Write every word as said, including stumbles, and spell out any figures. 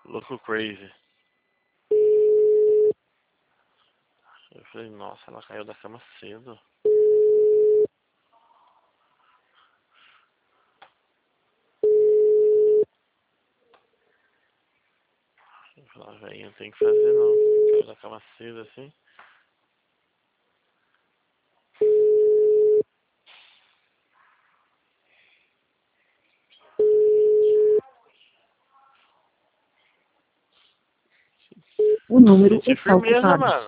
Louco crazy. Eu falei, nossa, ela caiu da cama cedo. Eu falei, velho, não tem que fazer não. Caiu da cama cedo assim. O número Gente, está firmeza, ocupado. mano.